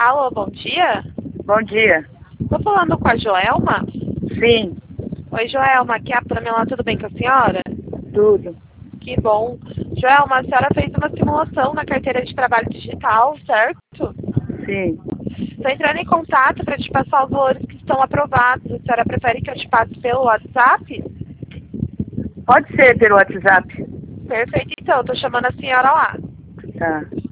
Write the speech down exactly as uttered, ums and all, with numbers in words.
Alô, bom dia? Bom dia. Tô falando com a Joelma? Sim, Oi, Joelma, aqui é a Pamela, tudo bem com a senhora? tudo. Que bom. Joelma, a senhora fez uma simulação na carteira de trabalho digital, certo? Sim. Estou entrando em contato para te passar os valores que estão aprovados. A senhora prefere que eu te passe pelo WhatsApp? Pode ser pelo WhatsApp. Perfeito, então, eu tô chamando a senhora lá. Tá.